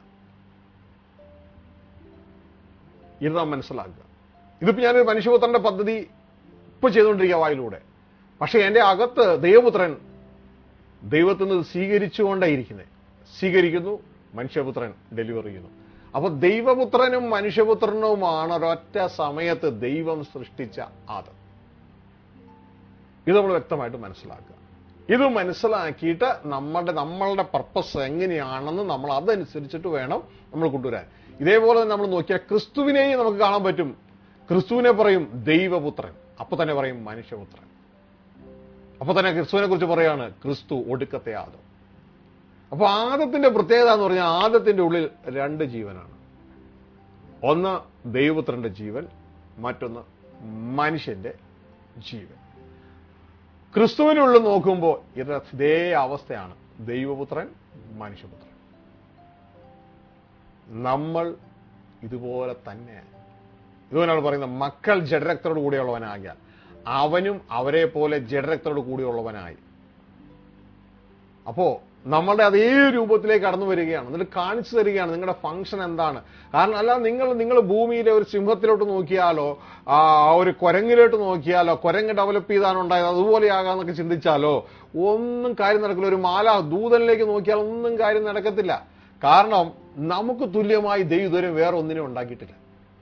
ഇത് നാം മനസ്സിലാക്കുക. ഇതിപ്പോ ഞാനൊരു മനുഷ്യപുത്രന്റെ പദ്ധതി ഇപ്പൊ ചെയ്തുകൊണ്ടിരിക്കുക വായിലൂടെ. പക്ഷെ എന്റെ അകത്ത് ദൈവപുത്രൻ ദൈവത്തിൽ നിന്ന് സ്വീകരിച്ചുകൊണ്ടേയിരിക്കുന്നത്. സ്വീകരിക്കുന്നു, മനുഷ്യപുത്രൻ ഡെലിവർ ചെയ്യുന്നു. അപ്പൊ ദൈവപുത്രനും മനുഷ്യപുത്രനുമാണ് ഒരൊറ്റ സമയത്ത് ദൈവം സൃഷ്ടിച്ച ആദം. ഇത് നമ്മൾ വ്യക്തമായിട്ട് മനസ്സിലാക്കുക. ഇത് മനസ്സിലാക്കിയിട്ട് നമ്മളുടെ പർപ്പസ് എങ്ങനെയാണെന്ന് നമ്മൾ അതനുസരിച്ചിട്ട് വേണം നമ്മൾ കൊണ്ടുവരാൻ. ഇതേപോലെ നമ്മൾ നോക്കിയാൽ ക്രിസ്തുവിനെയും നമുക്ക് കാണാൻ പറ്റും. ക്രിസ്തുവിനെ പറയും ദൈവപുത്രൻ, അപ്പൊ തന്നെ പറയും മനുഷ്യപുത്രൻ. അപ്പൊ തന്നെ ക്രിസ്തുവിനെ കുറിച്ച് പറയാണ് ക്രിസ്തു ഒടുക്കത്തെ ആദം. അപ്പൊ ആദത്തിന്റെ പ്രത്യേകത എന്ന് പറഞ്ഞാൽ ആദത്തിന്റെ ഉള്ളിൽ രണ്ട് ജീവനാണ്. ഒന്ന് ദൈവപുത്രന്റെ ജീവൻ, മറ്റൊന്ന് മനുഷ്യന്റെ ജീവൻ. ക്രിസ്തുവിനുള്ളിൽ നോക്കുമ്പോൾ ഇതേ അവസ്ഥയാണ്. ദൈവപുത്രൻ, മനുഷ്യപുത്രൻ. നമ്മൾ ഇതുപോലെ തന്നെ. ഇതുപോലെയാണ് പറയുന്നത് മക്കൾ ജഡരക്തരോട് കൂടിയുള്ളവനാകിയാൽ അവനും അവരെ പോലെ ജഡരക്തരോട് കൂടിയുള്ളവനായി. അപ്പോ നമ്മളുടെ അതേ രൂപത്തിലേക്ക് കടന്നു വരികയാണ്. എന്നിട്ട് കാണിച്ചു തരികയാണ് നിങ്ങളുടെ ഫംഗ്ഷൻ എന്താണ്. കാരണം അല്ല നിങ്ങൾ ഭൂമിയിലെ ഒരു സിംഹത്തിലോട്ട് നോക്കിയാലോ ഒരു കുരങ്ങിലോട്ട് നോക്കിയാലോ കുരങ്ങ് ഡെവലപ്പ് ചെയ്താണ് ഉണ്ടായത് അതുപോലെയാകാന്നൊക്കെ ചിന്തിച്ചാലോ ഒന്നും കാര്യം നടക്കില്ല. ഒരു ദൂതനിലേക്ക് നോക്കിയാൽ ഒന്നും കാര്യം നടക്കത്തില്ല. കാരണം നമുക്ക് തുല്യമായി ദൈവം വേറെ ഒന്നിനും ഉണ്ടാക്കിയിട്ടില്ല.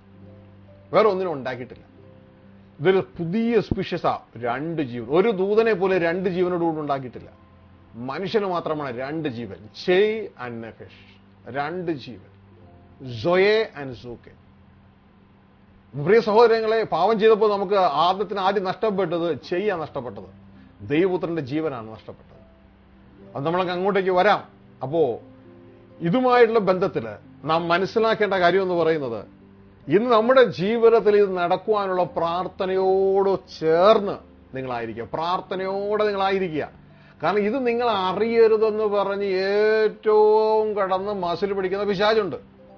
ഇതൊരു പുതിയ സ്പീഷ്യസാ. രണ്ട് ജീവൻ, ഒരു ദൂതനെ പോലെ രണ്ട് ജീവനോടുകൂടി ഉണ്ടാക്കിയിട്ടില്ല. മനുഷ്യന് മാത്രമാണ് രണ്ട് ജീവൻ, ചെയ് ആൻഡ് നെഫേഷ്. രണ്ട് ജീവൻ, സൊയെ ആൻഡ് സൂക്കെ. പ്രിയ സഹോദരങ്ങളെ, പാവം ചെയ്തപ്പോൾ നമുക്ക് ആദ്യത്തിന് ആദ്യം നഷ്ടപ്പെട്ടത് ചെയ്യാൻ നഷ്ടപ്പെട്ടത്, ദൈവപുത്രന്റെ ജീവനാണ് നഷ്ടപ്പെട്ടത്. അത് നമ്മളൊക്കെ അങ്ങോട്ടേക്ക് വരാം. അപ്പോ ഇതുമായിട്ടുള്ള ബന്ധത്തില് നാം മനസ്സിലാക്കേണ്ട കാര്യം എന്ന് പറയുന്നത്, ഇന്ന് നമ്മുടെ ജീവിതത്തിൽ ഇത് നടക്കുവാനുള്ള പ്രാർത്ഥനയോട് ചേർന്ന് നിങ്ങളായിരിക്കുക. പ്രാർത്ഥനയോടെ നിങ്ങളായിരിക്കുക. കാരണം ഇത് നിങ്ങൾ അറിയരുതെന്ന് പറഞ്ഞ് ഏറ്റവും കടന്ന് മസിൽ പിടിക്കുന്ന പിശാചുണ്ട്.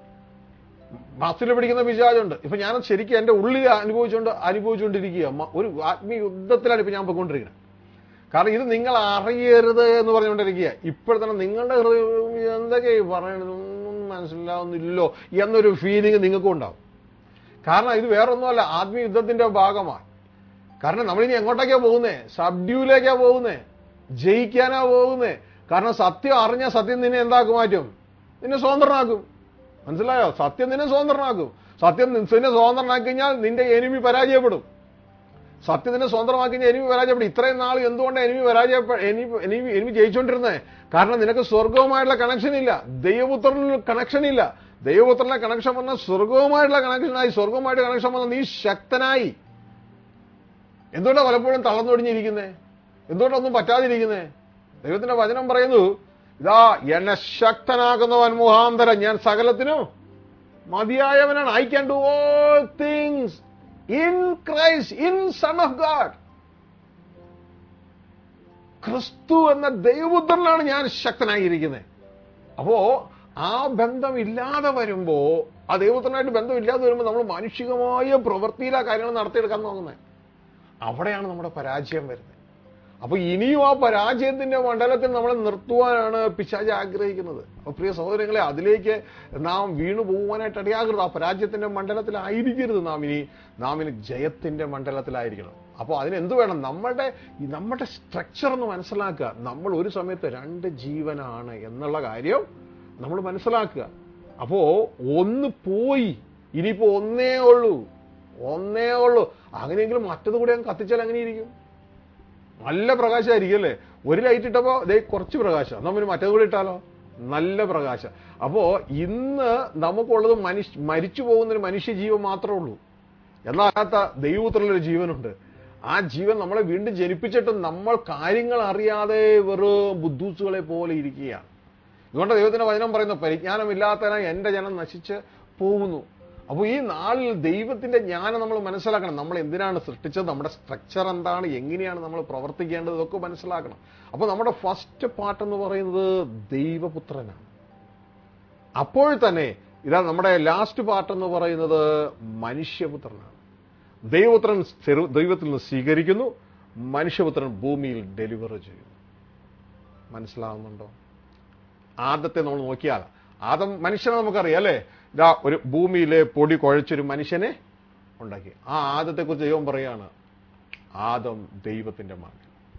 ഇപ്പൊ ഞാൻ ശരിക്കും എന്റെ ഉള്ളിൽ അനുഭവിച്ചുകൊണ്ടിരിക്കുക. ഒരു ആത്മീയ യുദ്ധത്തിലാണ് ഇപ്പൊ ഞാൻ പോയിക്കൊണ്ടിരിക്കുന്നത്. കാരണം ഇത് നിങ്ങൾ അറിയരുത് എന്ന് പറഞ്ഞുകൊണ്ടിരിക്കുക. ഇപ്പോഴത്തന്നെ നിങ്ങളുടെ ഹൃദയം എന്തൊക്കെയാ പറയണത് ഒന്നും മനസ്സിലാവുന്നില്ലോ എന്നൊരു ഫീലിംഗ് നിങ്ങൾക്കും ഉണ്ടാവും. കാരണം ഇത് വേറൊന്നുമല്ല, ആത്മീയ യുദ്ധത്തിന്റെ ഭാഗമാണ്. കാരണം നമ്മളിനി എങ്ങോട്ടേക്കാ പോകുന്നേ? സബ്ഡ്യൂലേക്കാ പോകുന്നേ, ജയിക്കാനാ പോകുന്നേ. കാരണം സത്യം അറിഞ്ഞ സത്യം നിന്നെ എന്താക്കും മാറ്റും? നിന്നെ സ്വതന്ത്രനാക്കും. മനസ്സിലായോ? സത്യം നിന്നെ സ്വതന്ത്രനാക്കും. സത്യം നിന്നെ സ്വതന്ത്രനാക്കി കഴിഞ്ഞാൽ നിന്റെ എനിമി പരാജയപ്പെടും. സത്യം നിന്നെ സ്വതന്ത്രമാക്കി കഴിഞ്ഞാൽ എനിമി പരാജയപ്പെടും. ഇത്രയും നാൾ എന്തുകൊണ്ട് എനിമി ജയിച്ചുകൊണ്ടിരുന്നേ? കാരണം നിനക്ക് സ്വർഗവുമായിട്ടുള്ള കണക്ഷൻ ഇല്ല, ദൈവപുത്രനിൽ കണക്ഷൻ ഇല്ല. ദൈവപുത്രനെ കണക്ഷൻ വന്നാൽ സ്വർഗവുമായിട്ടുള്ള കണക്ഷനായി. സ്വർഗവുമായിട്ട് കണക്ഷൻ വന്നാൽ നീ ശക്തനായി. എന്തുകൊണ്ടാണ് പലപ്പോഴും തളർന്നൊടിഞ്ഞിരിക്കുന്നേ? എന്തുകൊണ്ടൊന്നും പറ്റാതിരിക്കുന്നേ? ദൈവത്തിന്റെ വചനം പറയുന്നു, ഇതാ എന്നെ ശക്തനാക്കുന്നവൻ മുഖാന്തരം ഞാൻ സകലത്തിനും മതിയായവനാണ്. I can do all things in Christ, in son of God. ക്രിസ്തു എന്ന ദൈവപുത്രനാണ് ഞാൻ ശക്തനായിരിക്കുന്നത്. അപ്പോ ആ ബന്ധം ഇല്ലാതെ വരുമ്പോ, ആ ദൈവപുത്രനായിട്ട് ബന്ധം ഇല്ലാതെ വരുമ്പോൾ നമ്മൾ മാനുഷികമായ പ്രവൃത്തിയിലാ കാര്യങ്ങൾ നടത്തിയെടുക്കാൻ നോക്കുന്നത്. അവിടെയാണ് നമ്മുടെ പരാജയം വരുന്നത്. അപ്പൊ ഇനിയും ആ പരാജയത്തിന്റെ മണ്ഡലത്തിൽ നമ്മളെ നിർത്തുവാനാണ് പിശാച് ആഗ്രഹിക്കുന്നത്. അപ്പൊ പ്രിയ സഹോദരങ്ങളെ, അതിലേക്ക് നാം വീണു പോകുവാനായിട്ട് ഇടയാകരുത്. ആ പരാജയത്തിന്റെ മണ്ഡലത്തിലായിരിക്കരുത്. നാം ഇനി ജയത്തിന്റെ മണ്ഡലത്തിലായിരിക്കണം. അപ്പോൾ അതിനെന്ത് വേണം? നമ്മുടെ സ്ട്രക്ചർ ഒന്ന് മനസ്സിലാക്കുക. നമ്മൾ ഒരു സമയത്ത് 2 ജീവനാണ് എന്നുള്ള കാര്യം നമ്മൾ മനസ്സിലാക്കുക. അപ്പോ ഒന്ന് പോയി, ഇനിയിപ്പോ ഒന്നേ ഉള്ളൂ. അങ്ങനെയെങ്കിലും മറ്റത് കൂടെ അങ്ങ് കത്തിച്ചാൽ അങ്ങനെ ഇരിക്കും. നല്ല പ്രകാശമായിരിക്കും അല്ലേ? ഒരു ലൈറ്റ് ഇട്ടപ്പോ കുറച്ച് പ്രകാശം, നമ്മൾ മറ്റേത് കൂടെ ഇട്ടാലോ നല്ല പ്രകാശം. അപ്പോ ഇന്ന് നമുക്കുള്ളത് മരിച്ചു പോകുന്നൊരു മനുഷ്യജീവൻ മാത്രമേ ഉള്ളൂ. എന്നാൽ അതിനകത്ത് ദൈവത്തിലുള്ളൊരു ജീവനുണ്ട്. ആ ജീവൻ നമ്മളെ വീണ്ടും ജനിപ്പിച്ചിട്ടും നമ്മൾ കാര്യങ്ങൾ അറിയാതെ വെറും ബുദ്ധൂസുകളെ പോലെ ഇരിക്കുകയാണ്. ഇതുകൊണ്ട് ദൈവത്തിന്റെ വചനം പറയുന്നു, പരിജ്ഞാനമില്ലാത്തതിനാൽ എന്റെ ജനം നശിച്ച് പോകുന്നു. അപ്പോൾ ഈ നാളിൽ ദൈവത്തിന്റെ ജ്ഞാനം നമ്മൾ മനസ്സിലാക്കണം. നമ്മൾ എന്തിനാണ് സൃഷ്ടിച്ചത്, നമ്മുടെ സ്ട്രക്ചർ എന്താണ്, എങ്ങനെയാണ് നമ്മൾ പ്രവർത്തിക്കേണ്ടത്, ഇതൊക്കെ മനസ്സിലാക്കണം. അപ്പോൾ നമ്മുടെ ഫസ്റ്റ് പാർട്ട് എന്ന് പറയുന്നത് ദൈവപുത്രനാണ്. അപ്പോൾ തന്നെ ഇതാ നമ്മുടെ ലാസ്റ്റ് പാർട്ട് എന്ന് പറയുന്നത് മനുഷ്യപുത്രനാണ്. ദൈവപുത്രൻ ദൈവത്തിൽ നിന്ന് സ്വീകരിക്കുന്നു, മനുഷ്യപുത്രൻ ഭൂമിയിൽ ഡെലിവർ ചെയ്യുന്നു. മനസ്സിലാവുന്നുണ്ടോ? ആദത്തെ നമ്മൾ നോക്കിയാൽ, ആദം മനുഷ്യനെ നമുക്കറിയാം അല്ലേ? ഇതാ ഒരു ഭൂമിയിലെ പൊടി കുഴച്ചൊരു മനുഷ്യനെ ഉണ്ടാക്കി. ആ ആദത്തെക്കുറിച്ച് ദൈവം പറയാണ്, ആദം ദൈവത്തിന്റെ മകൻ.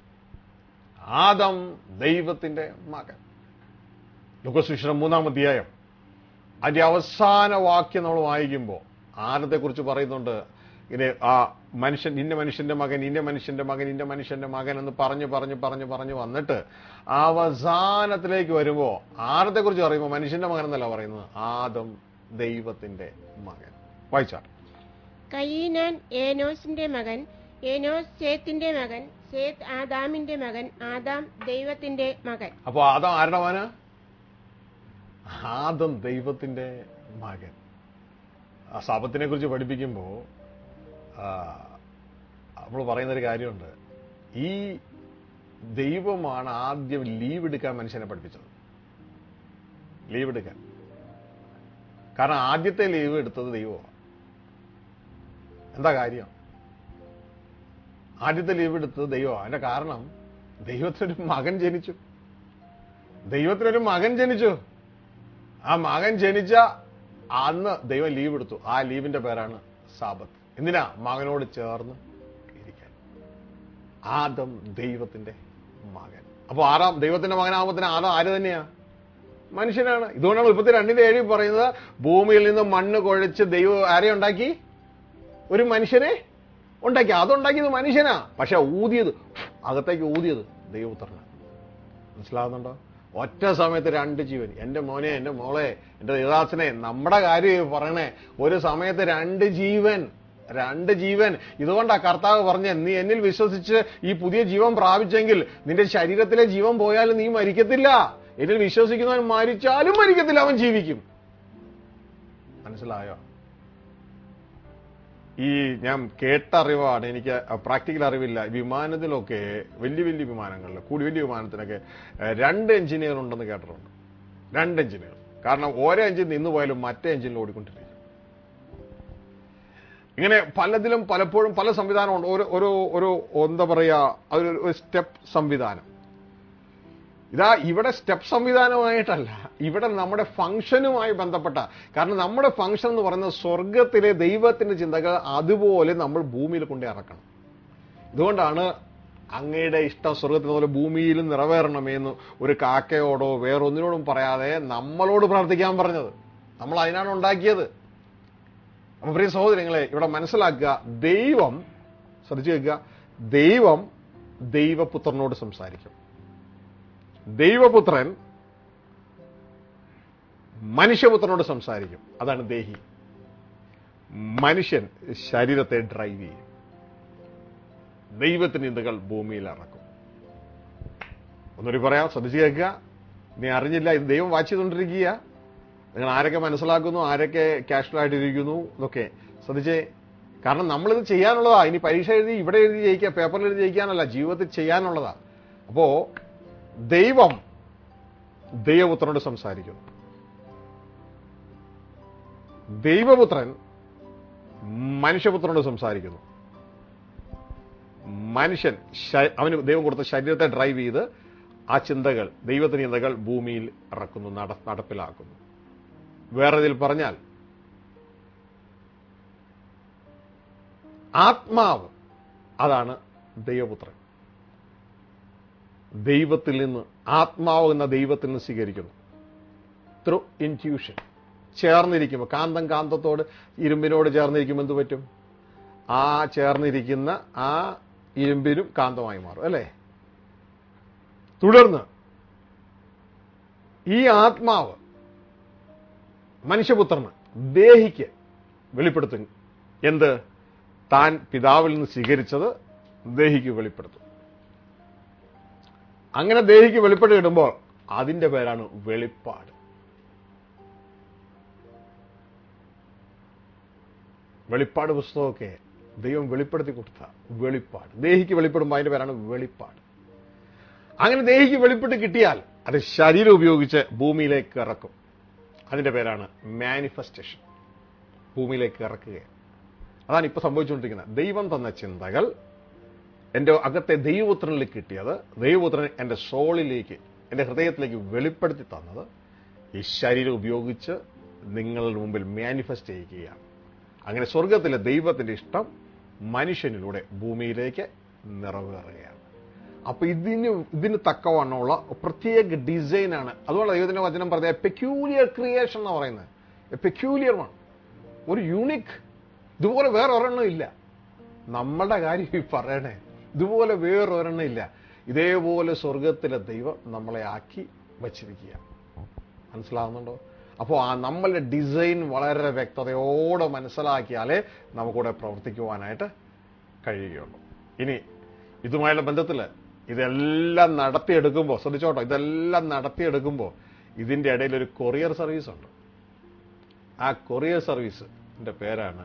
ആദം ദൈവത്തിന്റെ മകൻ. ലൂക്കോസ് 3-ാം അധ്യായം അതിന്റെ അവസാന വാക്യം നമ്മൾ വായിക്കുമ്പോൾ ആദത്തെക്കുറിച്ച് പറയുന്നുണ്ട്. ഇങ്ങനെ ആ മനുഷ്യൻ, ഇന്ന മനുഷ്യന്റെ മകൻ, ഇന്ന മനുഷ്യന്റെ മകൻ, ഇന്ന മനുഷ്യന്റെ മകൻ എന്ന് പറഞ്ഞു വന്നിട്ട് അവസാനത്തിലേക്ക് വരുമ്പോ ആദത്തെക്കുറിച്ച് പറയുമ്പോൾ മനുഷ്യന്റെ മകൻ എന്നല്ല പറയുന്നത്, ആദം ദൈവത്തിന്റെ മകൻ. വായിച്ചാട്ടെ. കയീനാൻ ഏനോസിന്റെ മകൻ, ഏനോസ് സേത്തിന്റെ മകൻ, സേത്ത് ആദാമിന്റെ മകൻ, ആദാം ദൈവത്തിന്റെ മകൻ. അപ്പൊ ആദം ആരുടെ മകനാ? ആദം ദൈവത്തിന്റെ മകൻ. ആ ശാപത്തിനെ കുറിച്ച് പഠിപ്പിക്കുമ്പോ നമ്മൾ പറയുന്നൊരു കാര്യമുണ്ട്. ഈ ദൈവമാണ് ആദ്യം ലീവ് എടുക്കാൻ മനുഷ്യനെ പഠിപ്പിച്ചത്. ലീവ് എടുക്കാൻ. കാരണം ആദ്യത്തെ ലീവ് എടുത്തത് ദൈവമാണ്. എന്താ കാര്യം? ആദ്യത്തെ ലീവ് എടുത്തത് ദൈവമാണ്. അതിന്റെ കാരണം ദൈവത്തിനൊരു മകൻ ജനിച്ചു. ആ മകൻ ജനിച്ച അന്ന് ദൈവം ലീവ് എടുത്തു. ആ ലീവിന്റെ പേരാണ് സാബത്ത്. എന്തിനാ? മകനോട് ചേർന്ന് ഇരിക്കാൻ. ആദം ദൈവത്തിന്റെ മകൻ. അപ്പൊ ആറാം ദൈവത്തിന്റെ മകനാകുമ്പത്തിന് ആദം ആര് തന്നെയാ? മനുഷ്യനാണ്. ഇതുകൊണ്ടാണ് 32:7 പറയുന്നത്, ഭൂമിയിൽ നിന്ന് മണ്ണ് കുഴച്ച് ദൈവം ആരെ ഉണ്ടാക്കി? ഒരു മനുഷ്യനെ ഉണ്ടാക്കി. അതുണ്ടാക്കിയത് മനുഷ്യനാ. പക്ഷെ അകത്തേക്ക് ഊതിയത് ദൈവപുത്രനാണ്. മനസ്സിലാവുന്നുണ്ടോ? ഒറ്റ സമയത്ത് 2 ജീവൻ. എന്റെ മോനെ, എന്റെ മോളെ, എന്റെ ദേവദാസനെ, നമ്മുടെ കാര്യം പറയണേ. ഒരു സമയത്ത് 2 ജീവൻ. ഇതുകൊണ്ടാ കർത്താവ് പറഞ്ഞ, നീ എന്നിൽ വിശ്വസിച്ച് ഈ പുതിയ ജീവൻ പ്രാപിച്ചെങ്കിൽ നിന്റെ ശരീരത്തിലെ ജീവൻ പോയാലും നീ മരിക്കത്തില്ല. എന്നിൽ വിശ്വസിക്കുന്നവൻ മരിച്ചാലും മരിക്കത്തില്ല, അവൻ ജീവിക്കും. മനസ്സിലായോ? ഈ ഞാൻ കേട്ട അറിവാണ്, എനിക്ക് പ്രാക്ടിക്കൽ അറിവില്ല. വിമാനത്തിലൊക്കെ വലിയ വിമാനങ്ങളിൽ, വലിയ വിമാനത്തിനൊക്കെ 2 എഞ്ചിനീയർ ഉണ്ടെന്ന് കേട്ടിട്ടുണ്ട്. 2 എഞ്ചിനീയർ. കാരണം ഓരോ എഞ്ചിൻ നിന്ന് പോയാലും മറ്റേ എഞ്ചിനിൽ ഓടിക്കൊണ്ടിരിക്കും. ഇങ്ങനെ പലപ്പോഴും പല സംവിധാനമുണ്ട്. ഒരു എന്താ പറയാ, ഒരു സ്റ്റെപ്പ് സംവിധാനം. ഇതാ ഇവിടെ സ്റ്റെപ്പ് സംവിധാനമായിട്ടല്ല, ഇവിടെ നമ്മുടെ ഫംഗ്ഷനുമായി ബന്ധപ്പെട്ട. കാരണം നമ്മുടെ ഫംഗ്ഷൻ എന്ന് പറയുന്നത് സ്വർഗത്തിലെ ദൈവത്തിന്റെ ചിന്തകൾ അതുപോലെ നമ്മൾ ഭൂമിയിൽ കൊണ്ടേ ഇറക്കണം. ഇതുകൊണ്ടാണ് അങ്ങയുടെ ഇഷ്ടം സ്വർഗത്തിൽ പോലെ ഭൂമിയിലും നിറവേറണമെന്ന് ഒരു കാക്കയോടോ വേറൊന്നിനോടും പറയാതെ നമ്മളോട് പ്രാർത്ഥിക്കാൻ പറഞ്ഞത്. നമ്മൾ അതിനാണ് ഉണ്ടാക്കിയത്. അപ്പൊ പ്രിയ സഹോദരങ്ങളെ, ഇവിടെ മനസ്സിലാക്കുക, ദൈവം ശ്രദ്ധിച്ചു കേൾക്കുക, ദൈവം ദൈവപുത്രനോട് സംസാരിക്കും. ദൈവപുത്രൻ മനുഷ്യപുത്രനോട് സംസാരിക്കും. അതാണ് ദേഹി. മനുഷ്യൻ ശരീരത്തെ ഡ്രൈവ് ചെയ്യും. ദൈവത്തിന്റെ ചിന്തകൾ ഭൂമിയിൽ ഇറക്കും. ഒന്നൊരു പറയാം, ശ്രദ്ധിച്ചു കേൾക്കുക. നീ അറിഞ്ഞില്ല, ഇത് ദൈവം വാച്ച് ചെയ്തുകൊണ്ടിരിക്കുക. നിങ്ങൾ ആരൊക്കെ മനസ്സിലാക്കുന്നു, ആരൊക്കെ കാഷ്വലായിട്ടിരിക്കുന്നു എന്നൊക്കെ ശ്രദ്ധിച്ചേ. കാരണം നമ്മളിത് ചെയ്യാനുള്ളതാ. ഇനി പരീക്ഷ എഴുതി ഇവിടെ എഴുതി ജയിക്കുക, പേപ്പറിൽ എഴുതി ജയിക്കാനല്ല, ജീവിതത്തിൽ ചെയ്യാനുള്ളതാ. അപ്പോ ദൈവം ദൈവപുത്രനോട് സംസാരിക്കുന്നു. ദൈവപുത്രൻ മനുഷ്യപുത്രനോട് സംസാരിക്കുന്നു. മനുഷ്യൻ അവന് ദൈവം കൊടുത്ത ശരീരത്തെ ഡ്രൈവ് ചെയ്ത് ആ ചിന്തകൾ, ദൈവത്തിന്റെ ചിന്തകൾ ഭൂമിയിൽ ഇറക്കുന്നു, നടപ്പിലാക്കുന്നു. വേറെ ഇതിൽ പറഞ്ഞാൽ ആത്മാവ്, അതാണ് ദൈവപുത്രൻ. ദൈവത്തിൽ നിന്ന്, ആത്മാവ് എന്ന ദൈവത്തിൽ നിന്ന് സ്വീകരിക്കുന്നു. Through intuition. ചേർന്നിരിക്കുമ്പോൾ, കാന്തത്തോട് ഇരുമ്പിനോട് ചേർന്നിരിക്കുമ്പോൾ എന്ത് പറ്റും? ആ ചേർന്നിരിക്കുന്ന ആ ഇരുമ്പിനും കാന്തമായി മാറും, അല്ലേ? തുടർന്ന് ഈ ആത്മാവ് മനുഷ്യപുത്രന്, ദേഹിക്ക് വെളിപ്പെടുത്തും. എന്ത്? താൻ പിതാവിൽ നിന്ന് സ്വീകരിച്ചത് ദേഹിക്ക് വെളിപ്പെടുത്തും. അങ്ങനെ ദേഹിക്ക് വെളിപ്പെട്ട് കിട്ടുമ്പോൾ അതിന്റെ പേരാണ് വെളിപ്പാട്. വെളിപ്പാട് പുസ്തകമൊക്കെ ദൈവം വെളിപ്പെടുത്തി കൊടുത്ത വെളിപ്പാട്, ദേഹിക്ക് വെളിപ്പെടുമ്പോൾ അതിന്റെ പേരാണ് വെളിപ്പാട്. അങ്ങനെ ദേഹിക്ക് വെളിപ്പെട്ട് കിട്ടിയാൽ അത് ശരീരം ഉപയോഗിച്ച് ഭൂമിയിലേക്ക് ഇറക്കും. അതിന്റെ പേരാണ് മാനിഫെസ്റ്റേഷൻ. ഭൂമിയിലേക്ക് ഇറക്കുകയാണ്. അതാണ് ഇപ്പൊ സംഭവിച്ചുകൊണ്ടിരിക്കുന്നത്. ദൈവം തന്ന ചിന്തകൾ എന്റെ അകത്തെ ദൈവപുത്രനിലേക്ക് കിട്ടിയത്, ദൈവപുത്രൻ എന്റെ സോളിലേക്ക്, എന്റെ ഹൃദയത്തിലേക്ക് വെളിപ്പെടുത്തി തന്നത് ഈ ശരീരം ഉപയോഗിച്ച് നിങ്ങളുടെ മുമ്പിൽ മാനിഫെസ്റ്റ് ചെയ്യുകയാണ്. അങ്ങനെ സ്വർഗത്തിലെ ദൈവത്തിന്റെ ഇഷ്ടം മനുഷ്യനിലൂടെ ഭൂമിയിലേക്ക് നിറവേറുകയാണ്. അപ്പൊ ഇതിന് തക്കവണ്ണമുള്ള പ്രത്യേക ഡിസൈനാണ്. അതുകൊണ്ട് ദൈവത്തിന്റെ വചനം പറഞ്ഞ പെക്യൂലിയർ ക്രിയേഷൻ എന്ന് പറയുന്നത്. പെക്യൂലിയർ വൺ, ഒരു യൂണിക്. ഇതുപോലെ വേറെ ഒരെണ്ണം ഇല്ല. നമ്മളുടെ കാര്യം ഈ പറയണേ, ഇതുപോലെ വേറൊരെണ്ണം ഇല്ല. ഇതേപോലെ സ്വർഗത്തിലെ ദൈവം നമ്മളെ ആക്കി വച്ചിരിക്കുക. മനസ്സിലാവുന്നുണ്ടോ? അപ്പോൾ ആ നമ്മളുടെ ഡിസൈൻ വളരെ വ്യക്തതയോടെ മനസ്സിലാക്കിയാലേ നമുക്കിവിടെ പ്രവർത്തിക്കുവാനായിട്ട് കഴിയുകയുള്ളൂ. ഇനി ഇതുമായുള്ള ബന്ധത്തിൽ ഇതെല്ലാം നടത്തിയെടുക്കുമ്പോൾ, ശ്രദ്ധിച്ചോട്ടോ, ഇതെല്ലാം നടത്തിയെടുക്കുമ്പോൾ ഇതിന്റെ ഇടയിൽ ഒരു കൊറിയർ സർവീസ് ഉണ്ട്. ആ കൊറിയർ സർവീസിന്റെ പേരാണ്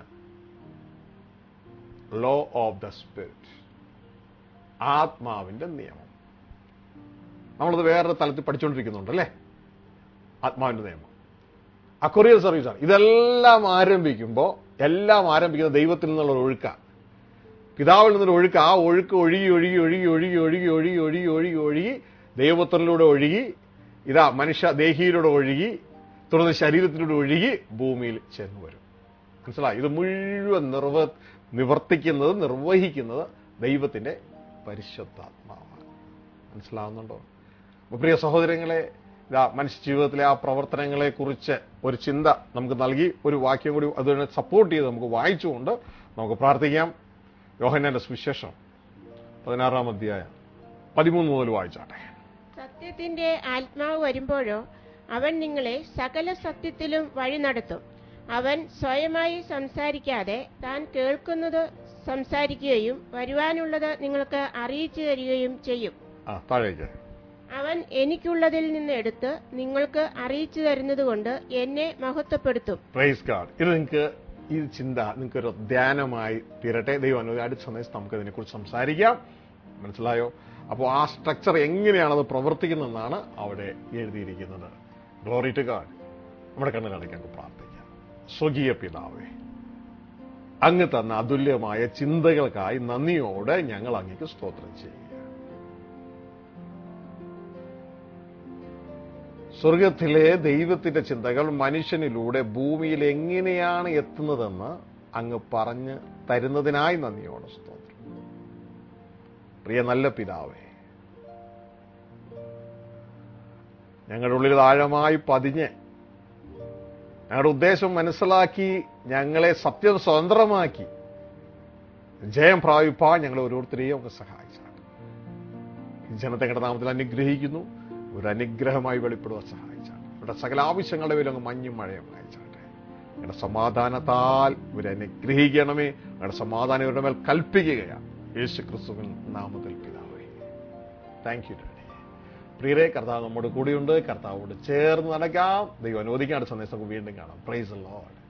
ലോ ഓഫ് ദ സ്പിരിറ്റ്, ആത്മാവിന്റെ നിയമം. നമ്മളത് വേറൊരു തലത്തിൽ പഠിച്ചുകൊണ്ടിരിക്കുന്നുണ്ട്, അല്ലേ? ആത്മാവിന്റെ നിയമം ആ കൊറിയർ സർവീസാണ്. ഇതെല്ലാം ആരംഭിക്കുന്ന ദൈവത്തിൽ നിന്നുള്ള ഒരു ഒഴുക്ക, പിതാവിൽ നിന്നൊരു ഒഴുക്ക്. ആ ഒഴുക്ക് ഒഴുകി ഒഴുകി ഒഴുകി ഒഴുകി ഒഴുകി ഒഴുകി ഒഴുകി ഒഴുകി ഒഴുകി ദൈവപുത്രനിലൂടെ ഒഴുകി, ഇതാ മനുഷ്യ ദേഹിയിലൂടെ ഒഴുകി, തുടർന്ന് ശരീരത്തിലൂടെ ഒഴുകി ഭൂമിയിൽ ചെന്നു വരും. മനസ്സിലായി? ഇത് മുഴുവൻ നിവർത്തിക്കുന്നത്, നിർവഹിക്കുന്നത് ദൈവത്തിന്റെ പരിശുദ്ധാത്മാവാണ്. മനസ്സിലാവുന്നുണ്ടോ? പ്രിയ സഹോദരങ്ങളെ, മനുഷ്യ ജീവിതത്തിലെ ആ പ്രവർത്തനങ്ങളെ കുറിച്ച് ഒരു ചിന്ത നമുക്ക് നൽകി, ഒരു വാക്യം കൂടി അതിനെ സപ്പോർട്ട് ചെയ്ത് നമുക്ക് വായിച്ചുകൊണ്ട് നമുക്ക് പ്രാർത്ഥിക്കാം. യോഹന്നാന്റെ സുവിശേഷം 16-ാം അധ്യായം 13 മുതൽ വായിച്ചാട്ടെ. സത്യത്തിന്റെ ആത്മാവ് വരുമ്പോഴോ അവൻ നിങ്ങളെ സകല സത്യത്തിലും വഴി നടത്തും. അവൻ സ്വയമായി സംസാരിക്കാതെ താൻ കേൾക്കുന്നത് സംസാരിക്കുകയും വരുവാനുള്ളത് നിങ്ങൾക്ക് അറിയിച്ചു തരികയും ചെയ്യും. താഴേക്ക്. അവൻ എനിക്കുള്ളതിൽ നിന്ന് എടുത്ത് നിങ്ങൾക്ക് അറിയിച്ചു തരുന്നത് കൊണ്ട് എന്നെ മഹത്വപ്പെടുത്തും. Praise God. ഇത് നിങ്ങൾക്ക് ഈ ചിന്ത നിങ്ങൾക്കൊരു ധ്യാനമായി തീരട്ടെ. ദൈവം അടുത്ത സമയത്ത് നമുക്ക് ഇതിനെക്കുറിച്ച് സംസാരിക്കാം. മനസ്സിലായോ? അപ്പോൾ ആ സ്ട്രക്ചർ എങ്ങനെയാണത് പ്രവർത്തിക്കുന്നതെന്നാണ് അവിടെ എഴുതിയിരിക്കുന്നത്. Glory to God. നമ്മുടെ കണ്ണിലടയ്ക്ക് നമുക്ക് പ്രാർത്ഥിക്കാം. സ്വകീയ പിതാവേ, അങ്ങ് തന്ന അതുല്യമായ ചിന്തകൾക്കായി നന്ദിയോടെ ഞങ്ങൾ അങ്ങേക്ക് സ്തോത്രം ചെയ്യുക. സ്വർഗത്തിലെ ദൈവത്തിന്റെ ചിന്തകൾ മനുഷ്യനിലൂടെ ഭൂമിയിൽ എങ്ങനെയാണ് എത്തുന്നതെന്ന് അങ്ങ് പറഞ്ഞ് തരുന്നതിനായി നന്ദിയോടെ സ്തോത്രം. പ്രിയ നല്ല പിതാവേ, ഞങ്ങളുടെ ഉള്ളിൽ ആഴമായി പതിഞ്ഞ് ഞങ്ങളുടെ ഉദ്ദേശം മനസ്സിലാക്കി ഞങ്ങളെ സത്യം സ്വതന്ത്രമാക്കി ജയം പ്രാപിപ്പാൻ ഞങ്ങളെ ഓരോരുത്തരെയും ഒക്കെ സഹായിച്ചാണ്. ഈ ജനത്തെ ഞങ്ങളുടെ നാമത്തിൽ അനുഗ്രഹിക്കുന്നു. ഒരു അനുഗ്രഹമായി വെളിപ്പെടുവാൻ സഹായിച്ചാണ്. ഇവിടെ സകല ആവശ്യങ്ങളുടെ പേരിൽ അങ്ങ് മഞ്ഞും മഴയും അയച്ചാട്ടെ. ഞങ്ങളുടെ സമാധാനത്താൽ ഇവരെ അനുഗ്രഹിക്കണമേ. ഞങ്ങളുടെ സമാധാനം ഇവരുടെ മേൽ കൽപ്പിക്കുകയാണ് യേശു ക്രിസ്തുവിൻ നാമത്തിൽ പിതാവേ. Thank you daddy. പ്രിയരെ, കർത്താവ് നമ്മുടെ കൂടെയുണ്ട്. കർത്താവോട് ചേർന്ന് നടക്കാം. ദൈവം അനുവദിക്കാണ്ട് സന്ദേശം വീണ്ടും കാണാം. Praise the Lord.